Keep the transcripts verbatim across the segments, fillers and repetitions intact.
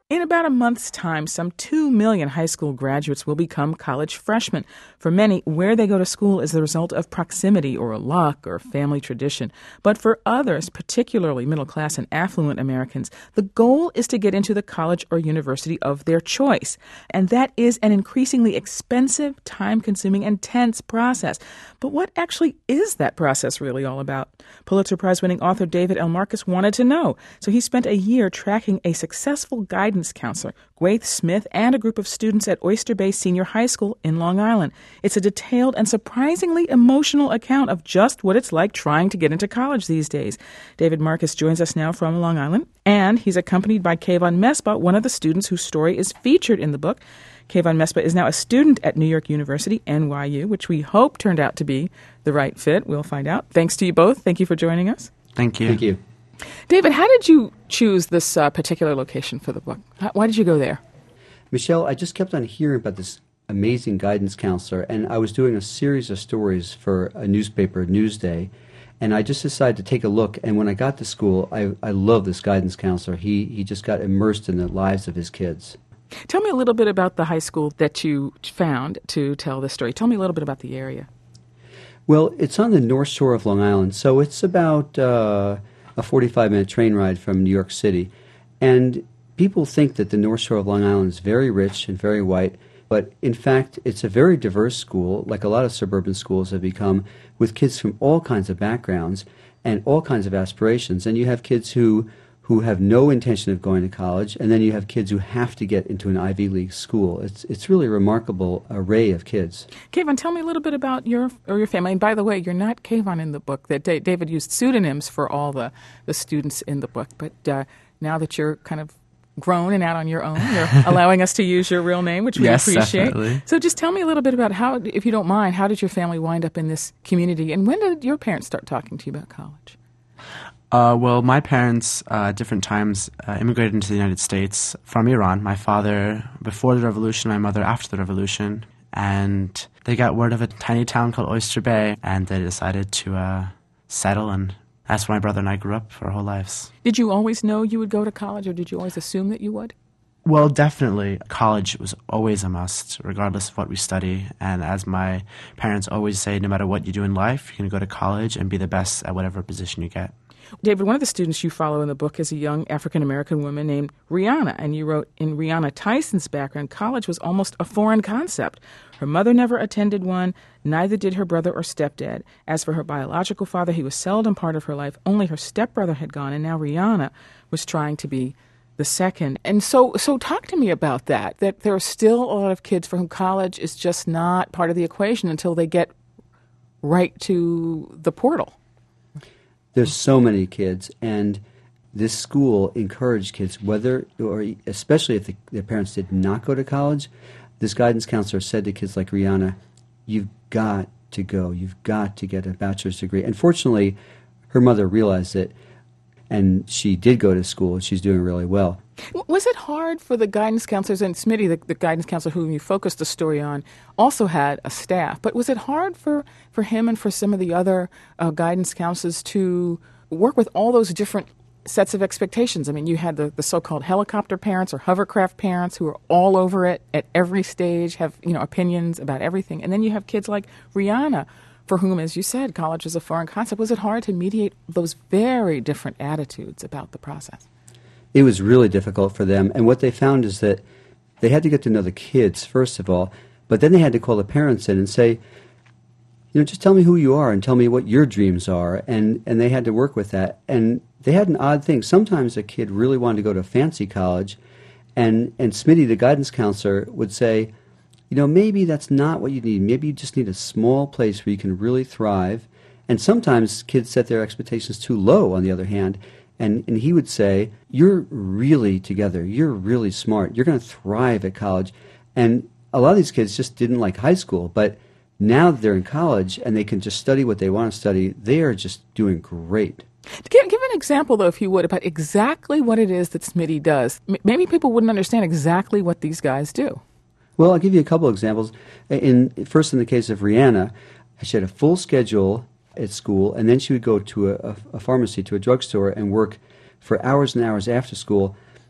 In about a month's time, some two million high school graduates will become college freshmen. For many, where they go to school is the result of proximity or luck or family tradition. But for others, particularly middle-class and affluent Americans, the goal is to get into the college or university of their choice. And that is an increasingly expensive, time-consuming, and tense process. But what actually is that process really all about? Pulitzer Prize-winning author David L. Marcus wanted to know. So he spent a year tracking a successful guidance counselor, Gwaith Smith, and a group of students at Oyster Bay Senior High School in Long Island. It's a detailed and surprisingly emotional account of just what it's like trying to get into college these days. David Marcus joins us now from Long Island, and he's accompanied by Kayvon Mesbah, one of the students whose story is featured in the book. Kayvon Mesbah is now a student at New York University, N Y U, which we hope turned out to be the right fit. We'll find out. Thanks to you both. Thank you for joining us. Thank you. Thank you. David, how did you choose this uh, particular location for the book? How, why did you go there? Michelle, I just kept on hearing about this amazing guidance counselor, and I was doing a series of stories for a newspaper, Newsday, and I just decided to take a look. And when I got to school, I, I love this guidance counselor. He, he just got immersed in the lives of his kids. Tell me a little bit about the high school that you found to tell this story. Tell me a little bit about the area. Well, it's on the North Shore of Long Island, so it's about uh, a forty-five minute train ride from New York City. And people think that the North Shore of Long Island is very rich and very white, but in fact, it's a very diverse school, like a lot of suburban schools have become, with kids from all kinds of backgrounds and all kinds of aspirations. And you have kids who who have no intention of going to college, and then you have kids who have to get into an Ivy League school. It's it's really a remarkable array of kids. Kayvon, tell me a little bit about your or your family. And by the way, you're not Kayvon in the book. That da- David used pseudonyms for all the, the students in the book. But uh, now that you're kind of grown and out on your own, you're allowing us to use your real name, which we yes, appreciate. Definitely. So just tell me a little bit about how, if you don't mind, how did your family wind up in this community? And when did your parents start talking to you about college? Uh, well, my parents, uh, at different times, uh, immigrated into the United States from Iran. My father before the revolution, my mother after the revolution. And they got word of a tiny town called Oyster Bay, and they decided to uh, settle, and that's where my brother and I grew up for our whole lives. Did you always know you would go to college, or did you always assume that you would? Well, definitely. College was always a must, regardless of what we study. And as my parents always say, no matter what you do in life, you can go to college and be the best at whatever position you get. David, one of the students you follow in the book is a young African-American woman named Rihanna, and you wrote, in Rihanna Tyson's background, college was almost a foreign concept. Her mother never attended one, neither did her brother or stepdad. As for her biological father, he was seldom part of her life. Only her stepbrother had gone, and now Rihanna was trying to be the second. And so so talk to me about that, that there are still a lot of kids for whom college is just not part of the equation until they get right to the portal. There's so many kids, and this school encouraged kids, whether, or especially if the, their parents did not go to college, this guidance counselor said to kids like Rihanna, you've got to go, you've got to get a bachelor's degree. And fortunately, her mother realized it, and she did go to school, and she's doing really well. Was it hard for the guidance counselors, and Smitty, the, the guidance counselor whom you focused the story on, also had a staff, but was it hard for, for him and for some of the other uh, guidance counselors to work with all those different sets of expectations? I mean, you had the, the so-called helicopter parents or hovercraft parents who are all over it at every stage, have, you know, opinions about everything. And then you have kids like Rihanna, for whom, as you said, college is a foreign concept. Was it hard to mediate those very different attitudes about the process? It was really difficult for them, and what they found is that they had to get to know the kids, first of all, but then they had to call the parents in and say, you know, just tell me who you are and tell me what your dreams are, and, and they had to work with that. And they had an odd thing. Sometimes a kid really wanted to go to a fancy college, and, and Smitty, the guidance counselor, would say, you know, maybe that's not what you need. Maybe you just need a small place where you can really thrive. And sometimes kids set their expectations too low, on the other hand. And, and he would say, you're really together. You're really smart. You're going to thrive at college. And a lot of these kids just didn't like high school. But now that they're in college and they can just study what they want to study, they are just doing great. Give, give an example, though, if you would, about exactly what it is that Smitty does. M- maybe people wouldn't understand exactly what these guys do. Well, I'll give you a couple examples. In First, in the case of Rihanna, she had a full schedule at school, and then she would go to a, a, a pharmacy, to a drugstore, and work for hours and hours after school.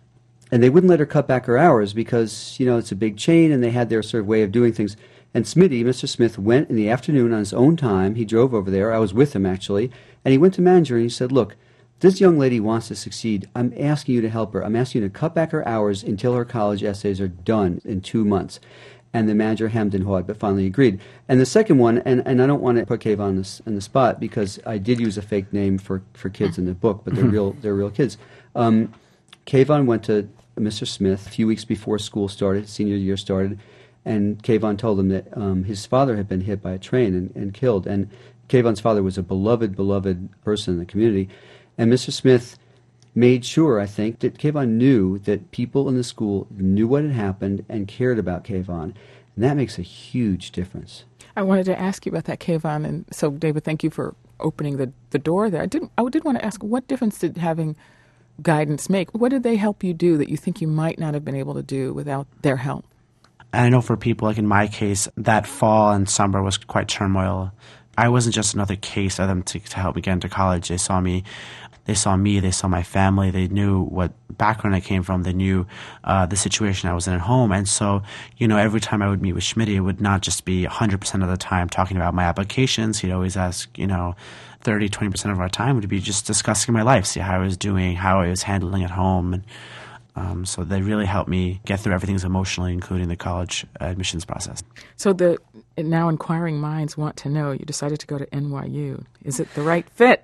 and they wouldn't let her cut back her hours because, you know, it's a big chain and they had their sort of way of doing things. And Smitty, Mister Smith, went in the afternoon on his own time. He drove over there. I was with him, actually. And he went to manager and he said, look, this young lady wants to succeed. I'm asking you to help her. I'm asking you to cut back her hours until her college essays are done in two months. And the manager hemmed and hawed, but finally agreed. And the second one, and, and I don't want to put Kayvon on this on the spot because I did use a fake name for, for kids in the book, but they're real they're real kids. Um, Kayvon went to Mister Smith a few weeks before school started, senior year started, and Kayvon told him that um, his father had been hit by a train and, and killed. And Kayvon's father was a beloved, beloved person in the community. And Mister Smith made sure, I think, that Kayvon knew that people in the school knew what had happened and cared about Kayvon. And that makes a huge difference. I wanted to ask you about that, Kayvon. And so, David, thank you for opening the, the door there. I did, I did want to ask, what difference did having guidance make? What did they help you do that you think you might not have been able to do without their help? And I know for people, like in my case, that fall and summer was quite turmoil. I wasn't just another case of them to, to help me get into college. They saw me, they saw me, they saw my family. They knew what background I came from. They knew uh, the situation I was in at home. And so, you know, every time I would meet with Schmidt, it would not just be one hundred percent of the time talking about my applications. He'd always ask, you know, thirty, twenty percent of our time would be just discussing my life, see how I was doing, how I was handling at home. And um, so they really helped me get through everything emotionally, including the college admissions process. So the now inquiring minds want to know, you decided to go to N Y U. Is it the right fit?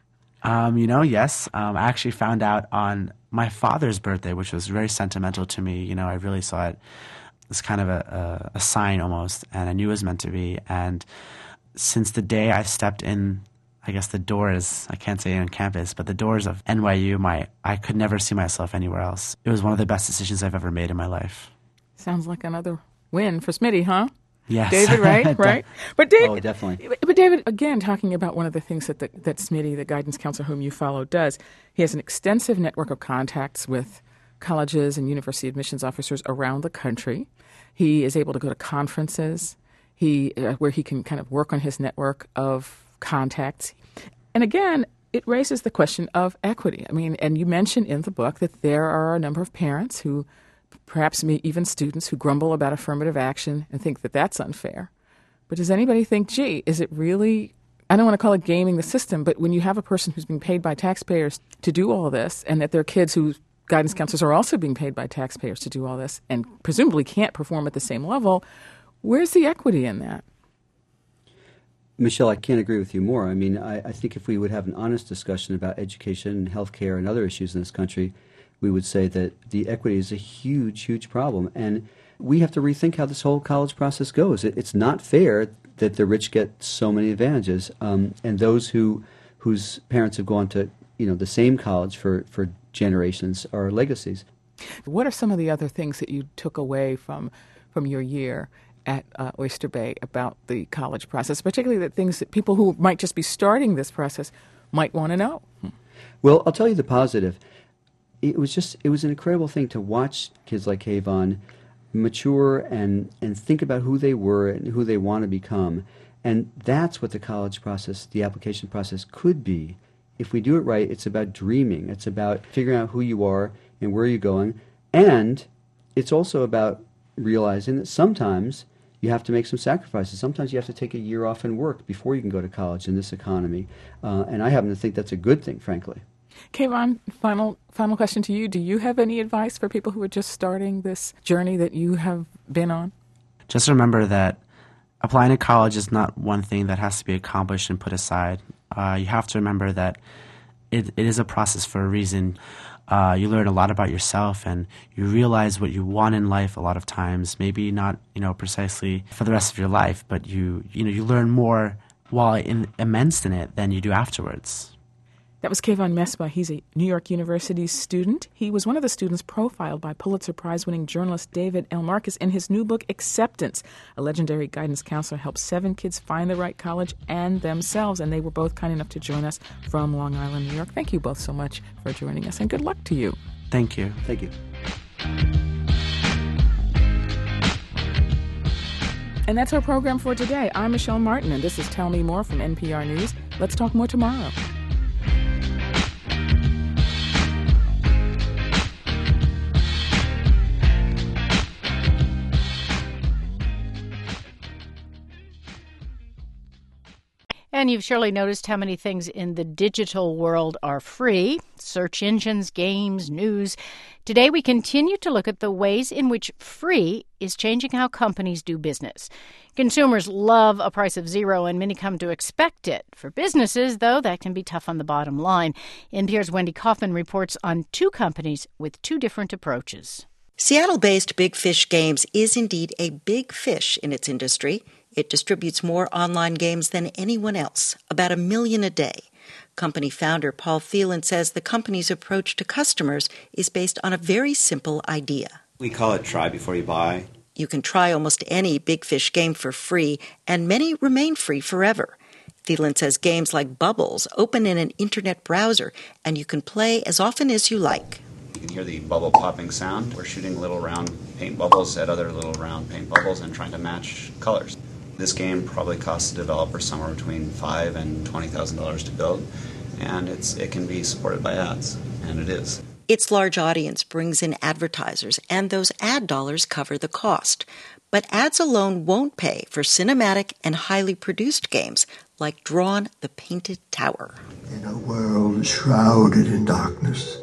Um, you know, yes. Um, I actually found out on my father's birthday, which was very sentimental to me. You know, I really saw it as kind of a, a, a sign almost, and I knew it was meant to be. And since the day I stepped in, I guess the doors, I can't say on campus, but the doors of N Y U, my I could never see myself anywhere else. It was one of the best decisions I've ever made in my life. Sounds like another win for Smitty, huh? Yes. David, right? right? But David, oh, definitely. But David, again, talking about one of the things that, the, that Smitty, the guidance counselor whom you follow, does, he has an extensive network of contacts with colleges and university admissions officers around the country. He is able to go to conferences he uh, where he can kind of work on his network of contacts. And again, it raises the question of equity. I mean, and you mentioned in the book that there are a number of parents who, perhaps even students, who grumble about affirmative action and think that that's unfair. But does anybody think, gee, is it really, I don't want to call it gaming the system, but when you have a person who's being paid by taxpayers to do all of this, and that there are kids whose guidance counselors are also being paid by taxpayers to do all this, and presumably can't perform at the same level, where's the equity in that? Michelle, I can't agree with you more. I mean, I, I think if we would have an honest discussion about education and healthcare and other issues in this country, we would say that the equity is a huge, huge problem. And we have to rethink how this whole college process goes. It, it's not fair that the rich get so many advantages, um, and those who whose parents have gone to, you know, the same college for, for generations are legacies. What are some of the other things that you took away from from your year at uh, Oyster Bay about the college process, particularly the things that people who might just be starting this process might want to know? Well, I'll tell you the positive. It was just, it was an incredible thing to watch kids like Kayvon mature and, and think about who they were and who they want to become. And that's what the college process, the application process could be. If we do it right, it's about dreaming. It's about figuring out who you are and where you're going. And it's also about realizing that sometimes you have to make some sacrifices. Sometimes you have to take a year off and work before you can go to college in this economy. Uh, and I happen to think that's a good thing, frankly. Kayvon, final final question to you. Do you have any advice for people who are just starting this journey that you have been on? Just remember that applying to college is not one thing that has to be accomplished and put aside. Uh, you have to remember that it, it is a process for a reason. Uh, you learn a lot about yourself, and you realize what you want in life a lot of times. Maybe not, you know, precisely for the rest of your life, but you you know you learn more while in, immersed in it than you do afterwards. That was Kayvon Mesbah. He's a New York University student. He was one of the students profiled by Pulitzer Prize-winning journalist David L. Marcus in his new book, Acceptance. A legendary guidance counselor helped seven kids find the right college and themselves, and they were both kind enough to join us from Long Island, New York. Thank you both so much for joining us, and good luck to you. Thank you. Thank you. And that's our program for today. I'm Michelle Martin, and this is Tell Me More from N P R News. Let's talk more tomorrow. And you've surely noticed how many things in the digital world are free. Search engines, games, news. Today we continue to look at the ways in which free is changing how companies do business. Consumers love a price of zero, and many come to expect it. For businesses, though, that can be tough on the bottom line. N P R's Wendy Kaufman reports on two companies with two different approaches. Seattle-based Big Fish Games is indeed a big fish in its industry. It distributes more online games than anyone else, about a million a day. Company founder Paul Phelan says the company's approach to customers is based on a very simple idea. We call it try before you buy. You can try almost any Big Fish game for free, and many remain free forever. Phelan says games like Bubbles open in an internet browser, and you can play as often as you like. You can hear the bubble popping sound. We're shooting little round paint bubbles at other little round paint bubbles and trying to match colors. This game probably costs the developer somewhere between five thousand dollars and twenty thousand dollars to build, and it's it can be supported by ads, and it is. Its large audience brings in advertisers, and those ad dollars cover the cost. But ads alone won't pay for cinematic and highly produced games like Drawn the Painted Tower. In a world shrouded in darkness,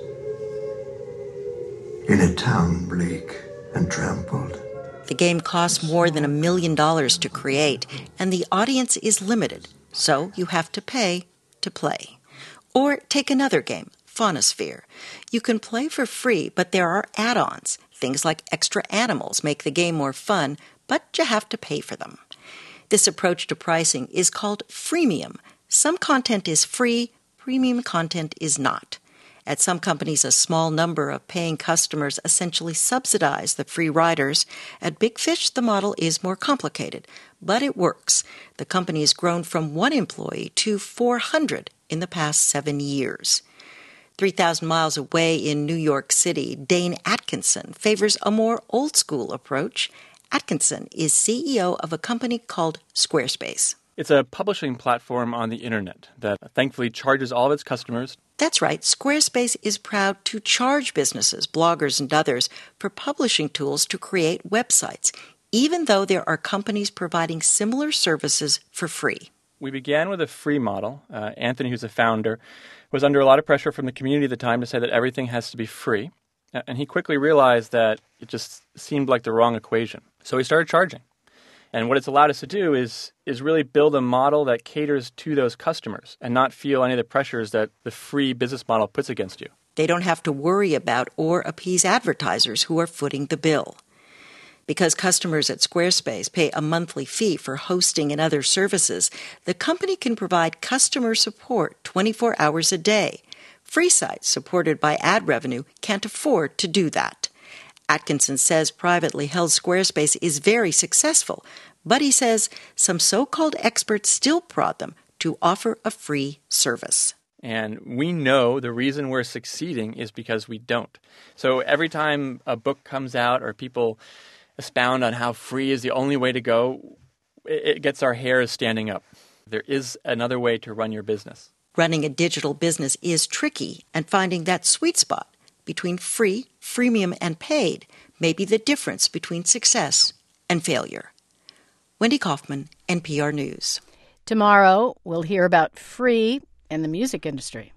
in a town bleak and trampled. The game costs more than a million dollars to create, and the audience is limited, so you have to pay to play. Or take another game, Faunasphere. You can play for free, but there are add-ons. Things like extra animals make the game more fun, but you have to pay for them. This approach to pricing is called freemium. Some content is free, premium content is not. At some companies, a small number of paying customers essentially subsidize the free riders. At Big Fish, the model is more complicated, but it works. The company has grown from one employee to four hundred in the past seven years. three thousand miles away in New York City, Dane Atkinson favors a more old-school approach. Atkinson is C E O of a company called Squarespace. It's a publishing platform on the internet that thankfully charges all of its customers. That's right. Squarespace is proud to charge businesses, bloggers, and others for publishing tools to create websites, even though there are companies providing similar services for free. We began with a free model. Uh, Anthony, who's the founder, was under a lot of pressure from the community at the time to say that everything has to be free. And he quickly realized that it just seemed like the wrong equation. So he started charging. And what it's allowed us to do is is really build a model that caters to those customers and not feel any of the pressures that the free business model puts against you. They don't have to worry about or appease advertisers who are footing the bill. Because customers at Squarespace pay a monthly fee for hosting and other services, the company can provide customer support twenty-four hours a day. Free sites supported by ad revenue can't afford to do that. Atkinson says privately held Squarespace is very successful, but he says some so-called experts still prod them to offer a free service. And we know the reason we're succeeding is because we don't. So every time a book comes out or people expound on how free is the only way to go, it gets our hairs standing up. There is another way to run your business. Running a digital business is tricky, and finding that sweet spot between free, freemium, and paid may be the difference between success and failure. Wendy Kaufman, N P R News. Tomorrow, we'll hear about free in the music industry.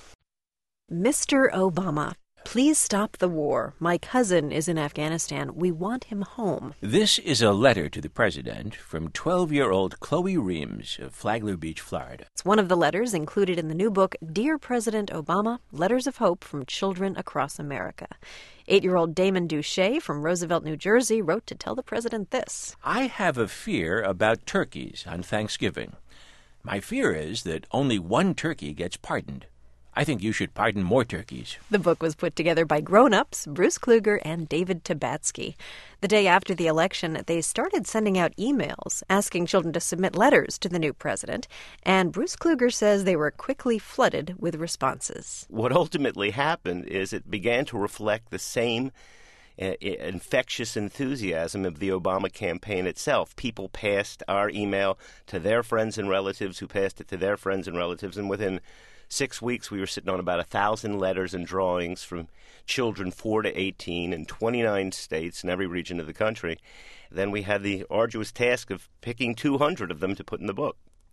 Mister Obama, please stop the war. My cousin is in Afghanistan. We want him home. This is a letter to the president from twelve-year-old Chloe Reams of Flagler Beach, Florida. It's one of the letters included in the new book, Dear President Obama, Letters of Hope from Children Across America. Eight-year-old Damon Duche from Roosevelt, New Jersey, wrote to tell the president this. I have a fear about turkeys on Thanksgiving. My fear is that only one turkey gets pardoned. I think you should pardon more turkeys. The book was put together by grown-ups Bruce Kluger and David Tabatsky. The day after the election, they started sending out emails asking children to submit letters to the new president, and Bruce Kluger says they were quickly flooded with responses. What ultimately happened is it began to reflect the same uh, infectious enthusiasm of the Obama campaign itself. People passed our email to their friends and relatives who passed it to their friends and relatives, and within six weeks, we were sitting on about a thousand letters and drawings from children four to eighteen in twenty-nine states in every region of the country. Then we had the arduous task of picking two hundred of them to put in the book.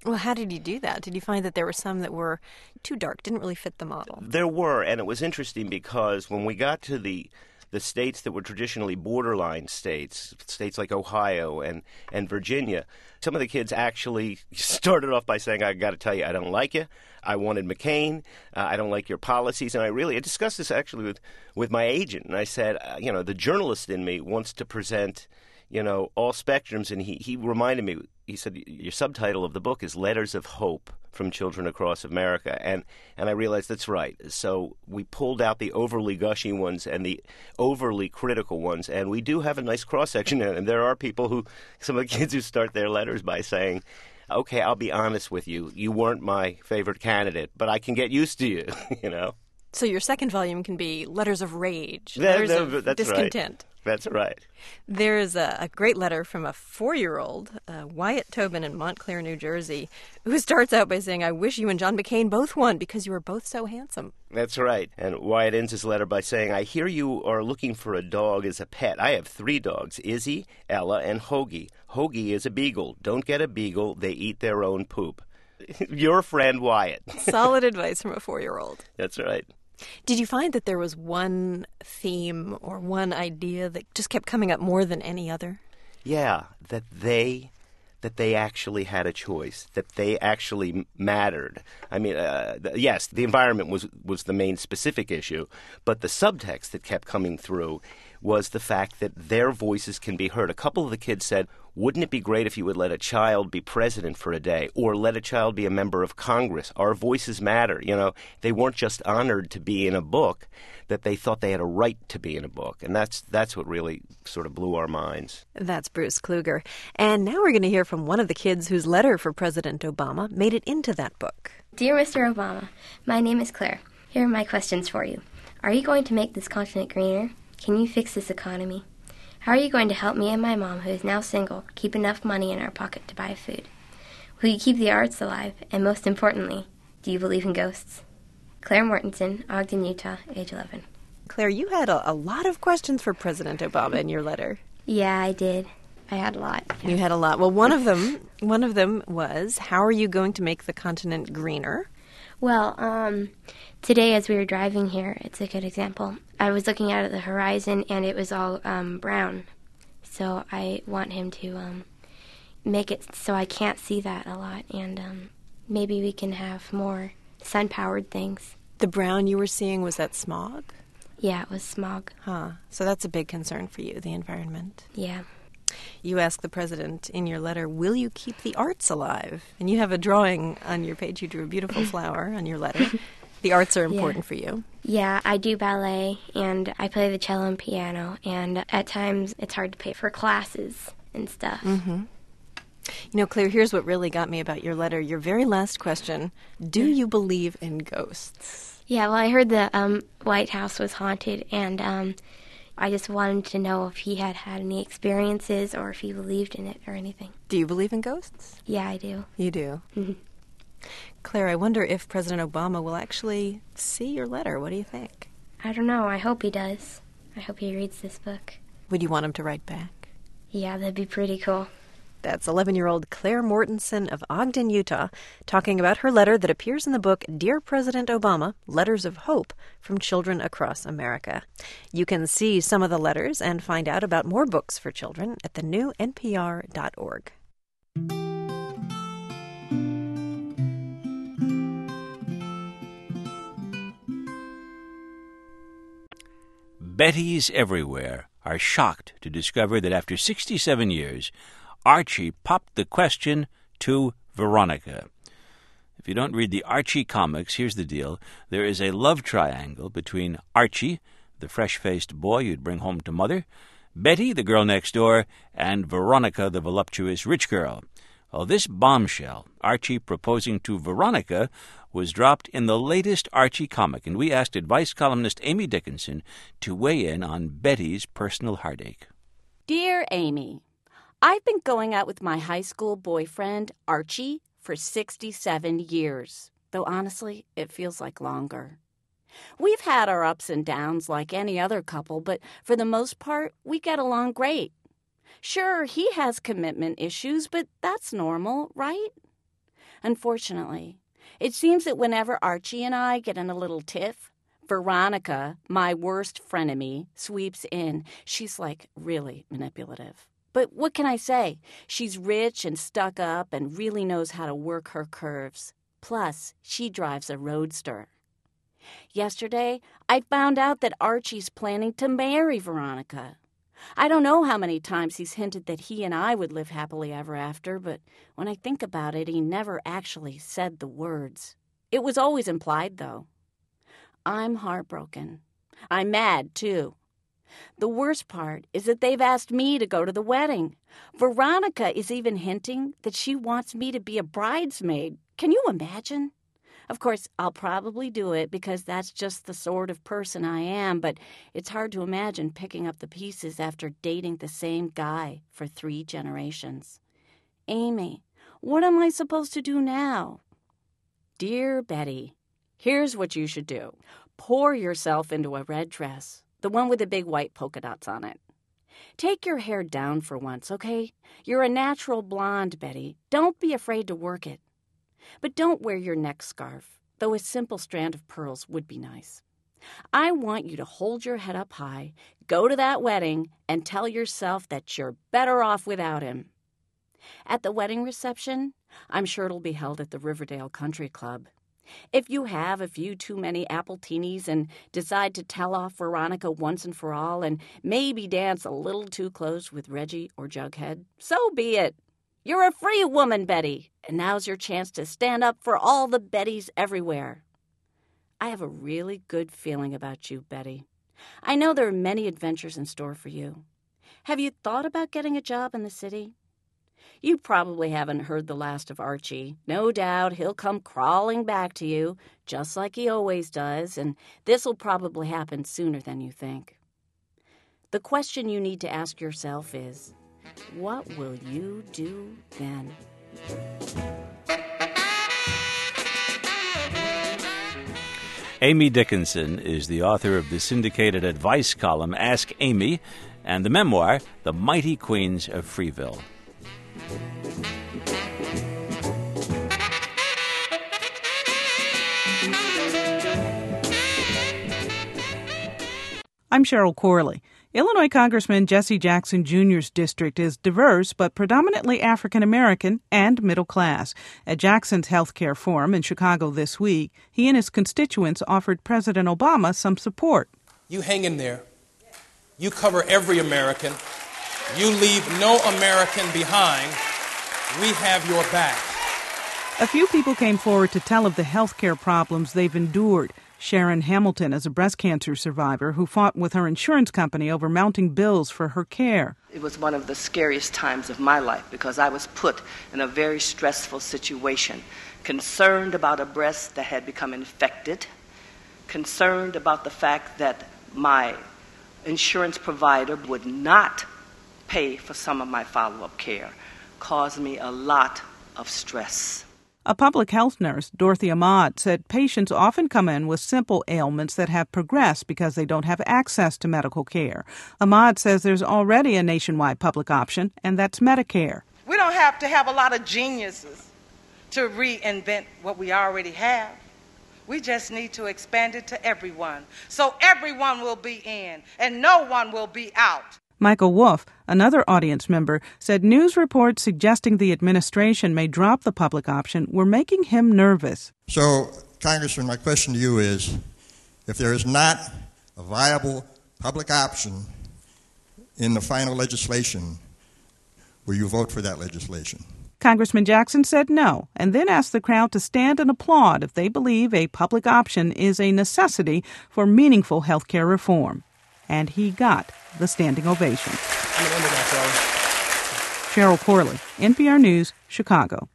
Well, how did you do that? Did you find that there were some that were too dark, didn't really fit the model? There were, and it was interesting because when we got to the the states that were traditionally borderline states, states like Ohio and, and Virginia, some of the kids actually started off by saying, I got to tell you, I don't like you. I wanted McCain. Uh, I don't like your policies. And I really I discussed this actually with, with my agent. And I said, uh, you know, the journalist in me wants to present, you know, all spectrums. And he, he reminded me, he said, your subtitle of the book is Letters of Hope from Children Across America. And, and I realized that's right. So we pulled out the overly gushy ones and the overly critical ones. And we do have a nice cross-section. And there are people who, some of the kids who start their letters by saying, okay, I'll be honest with you. You weren't my favorite candidate, but I can get used to you, you know. So your second volume can be Letters of Rage, That- Letters that- of that's Discontent. Right. That's right. There's a, a great letter from a four-year-old, uh, Wyatt Tobin in Montclair, New Jersey, who starts out by saying, I wish you and John McCain both won because you were both so handsome. That's right. And Wyatt ends his letter by saying, I hear you are looking for a dog as a pet. I have three dogs, Izzy, Ella, and Hoagie. Hoagie is a beagle. Don't get a beagle. They eat their own poop. Your friend Wyatt. Solid advice from a four-year-old. That's right. Did you find that there was one theme or one idea that just kept coming up more than any other? Yeah, that they that they actually had a choice, that they actually mattered. I mean, uh, th- yes, the environment was was the main specific issue, but the subtext that kept coming through was the fact that their voices can be heard. A couple of the kids said, wouldn't it be great if you would let a child be president for a day or let a child be a member of Congress? Our voices matter. You know, they weren't just honored to be in a book, that they thought they had a right to be in a book. And that's that's what really sort of blew our minds. That's Bruce Kluger. And now we're going to hear from one of the kids whose letter for President Obama made it into that book. Dear Mister Obama, my name is Claire. Here are my questions for you. Are you going to make this continent greener? Can you fix this economy? How are you going to help me and my mom, who is now single, keep enough money in our pocket to buy food? Will you keep the arts alive? And most importantly, do you believe in ghosts? Claire Mortensen, Ogden, Utah, age eleven. Claire, you had a, a lot of questions for President Obama in your letter. Yeah, I did. I had a lot. You had a lot. Well, one of them, one of them was, how are you going to make the continent greener? Well, um, today as we were driving here, it's a good example. I was looking out at the horizon and it was all um, brown. So I want him to um, make it so I can't see that a lot. And um, maybe we can have more sun-powered things. The brown you were seeing, was that smog? Yeah, it was smog. Huh. So that's a big concern for you, the environment. Yeah. You asked the president in your letter, will you keep the arts alive? And you have a drawing on your page. You drew a beautiful flower on your letter. The arts are important yeah. for you. Yeah, I do ballet, and I play the cello and piano, and at times it's hard to pay for classes and stuff. Mm-hmm. You know, Claire, here's what really got me about your letter. Your very last question, do you believe in ghosts? Yeah, well, I heard the um, White House was haunted, and um, I just wanted to know if he had had any experiences or if he believed in it or anything. Do you believe in ghosts? Yeah, I do. You do? Mm-hmm. Claire, I wonder if President Obama will actually see your letter. What do you think? I don't know. I hope he does. I hope he reads this book. Would you want him to write back? Yeah, that'd be pretty cool. That's eleven-year-old Claire Mortensen of Ogden, Utah, talking about her letter that appears in the book Dear President Obama, Letters of Hope from Children Across America. You can see some of the letters and find out about more books for children at the new N P R dot org. Bettys everywhere are shocked to discover that after sixty-seven years, Archie popped the question to Veronica. If you don't read the Archie comics, here's the deal. There is a love triangle between Archie, the fresh-faced boy you'd bring home to mother, Betty, the girl next door, and Veronica, the voluptuous rich girl. Well, this bombshell, Archie proposing to Veronica, was dropped in the latest Archie comic, and we asked advice columnist Amy Dickinson to weigh in on Betty's personal heartache. Dear Amy, I've been going out with my high school boyfriend, Archie, for sixty-seven years, though honestly, it feels like longer. We've had our ups and downs like any other couple, but for the most part, we get along great. Sure, he has commitment issues, but that's normal, right? Unfortunately, it seems that whenever Archie and I get in a little tiff, Veronica, my worst frenemy, sweeps in. She's, like, really manipulative. But what can I say? She's rich and stuck up and really knows how to work her curves. Plus, she drives a roadster. Yesterday, I found out that Archie's planning to marry Veronica. I don't know how many times he's hinted that he and I would live happily ever after, but when I think about it, he never actually said the words. It was always implied, though. I'm heartbroken. I'm mad, too. The worst part is that they've asked me to go to the wedding. Veronica is even hinting that she wants me to be a bridesmaid. Can you imagine? Of course, I'll probably do it because that's just the sort of person I am, but it's hard to imagine picking up the pieces after dating the same guy for three generations. Amy, what am I supposed to do now? Dear Betty, here's what you should do. Pour yourself into a red dress, the one with the big white polka dots on it. Take your hair down for once, okay? You're a natural blonde, Betty. Don't be afraid to work it. But don't wear your neck scarf, though a simple strand of pearls would be nice. I want you to hold your head up high, go to that wedding, and tell yourself that you're better off without him. At the wedding reception, I'm sure it'll be held at the Riverdale Country Club. If you have a few too many appletinis and decide to tell off Veronica once and for all and maybe dance a little too close with Reggie or Jughead, so be it. You're a free woman, Betty, and now's your chance to stand up for all the Bettys everywhere. I have a really good feeling about you, Betty. I know there are many adventures in store for you. Have you thought about getting a job in the city? You probably haven't heard the last of Archie. No doubt he'll come crawling back to you, just like he always does, and this'll probably happen sooner than you think. The question you need to ask yourself is, what will you do then? Amy Dickinson is the author of the syndicated advice column Ask Amy and the memoir The Mighty Queens of Freeville. I'm Cheryl Corley. Illinois Congressman Jesse Jackson Junior's district is diverse but predominantly African American and middle class. At Jackson's Health Care Forum in Chicago this week, he and his constituents offered President Obama some support. You hang in there. You cover every American. You leave no American behind. We have your back. A few people came forward to tell of the health care problems they've endured. Sharon Hamilton is a breast cancer survivor who fought with her insurance company over mounting bills for her care. It was one of the scariest times of my life because I was put in a very stressful situation, concerned about a breast that had become infected, concerned about the fact that my insurance provider would not pay for some of my follow-up care, caused me a lot of stress. A public health nurse, Dorothy Ahmad, said patients often come in with simple ailments that have progressed because they don't have access to medical care. Ahmad says there's already a nationwide public option, and that's Medicare. We don't have to have a lot of geniuses to reinvent what we already have. We just need to expand it to everyone, so everyone will be in and no one will be out. Michael Wolff, another audience member, said news reports suggesting the administration may drop the public option were making him nervous. So, Congressman, my question to you is, if there is not a viable public option in the final legislation, will you vote for that legislation? Congressman Jackson said no, and then asked the crowd to stand and applaud if they believe a public option is a necessity for meaningful health care reform. And he got the standing ovation. Cheryl Corley, N P R News, Chicago.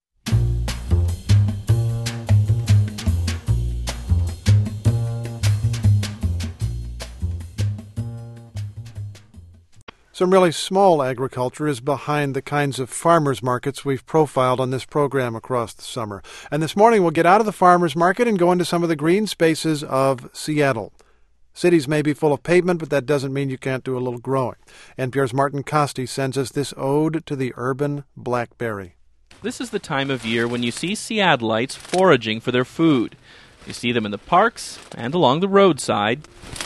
Some really small agriculture is behind the kinds of farmers markets we've profiled on this program across the summer. And this morning we'll get out of the farmers market and go into some of the green spaces of Seattle. Cities may be full of pavement, but that doesn't mean you can't do a little growing. N P R's Martin Costi sends us this ode to the urban blackberry. This is the time of year when you see Seattleites foraging for their food. You see them in the parks and along the roadside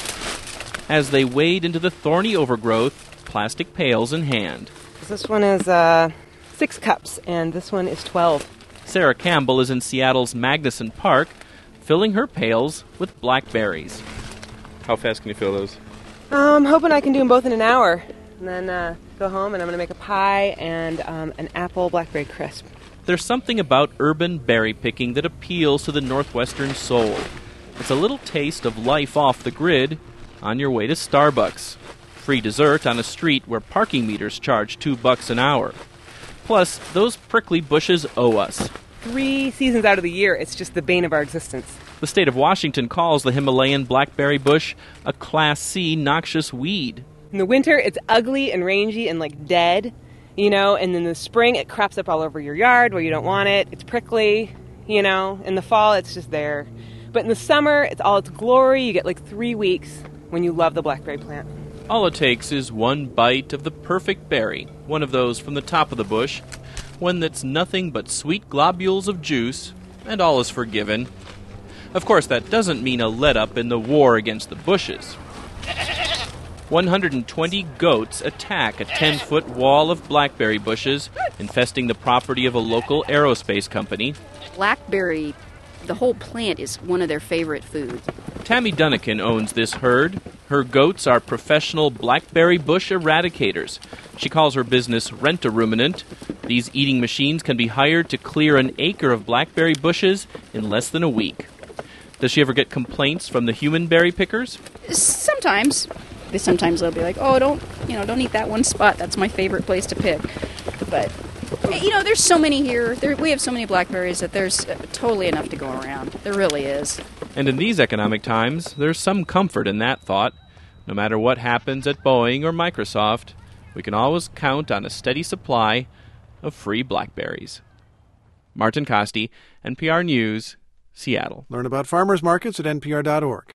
as they wade into the thorny overgrowth, plastic pails in hand. This one is uh, six cups, and this one is twelve. Sarah Campbell is in Seattle's Magnuson Park, filling her pails with blackberries. How fast can you fill those? I'm hoping I can do them both in an hour, and then uh, go home and I'm going to make a pie and um, an apple blackberry crisp. There's something about urban berry picking that appeals to the Northwestern soul. It's a little taste of life off the grid on your way to Starbucks. Free dessert on a street where parking meters charge two bucks an hour. Plus, those prickly bushes owe us. Three seasons out of the year, it's just the bane of our existence. The state of Washington calls the Himalayan blackberry bush a Class C noxious weed. In the winter, it's ugly and rangy and like dead, you know, and in the spring, it crops up all over your yard where you don't want it. It's prickly, you know. In the fall, it's just there. But in the summer, it's all its glory. You get like three weeks when you love the blackberry plant. All it takes is one bite of the perfect berry, one of those from the top of the bush, one that's nothing but sweet globules of juice, and all is forgiven. Of course, that doesn't mean a let-up in the war against the bushes. one hundred twenty goats attack a ten-foot wall of blackberry bushes, infesting the property of a local aerospace company. Blackberry, the whole plant is one of their favorite foods. Tammy Dunnican owns this herd. Her goats are professional blackberry bush eradicators. She calls her business Rent-A-Ruminant. These eating machines can be hired to clear an acre of blackberry bushes in less than a week. Does she ever get complaints from the human berry pickers? Sometimes. Sometimes they'll be like, oh, don't, you know, don't eat that one spot. That's my favorite place to pick. But, you know, there's so many here. There, we have so many blackberries that there's uh, totally enough to go around. There really is. And in these economic times, there's some comfort in that thought. No matter what happens at Boeing or Microsoft, we can always count on a steady supply of free blackberries. Martin Costi, N P R News, Seattle. Learn about farmers markets at N P R dot org.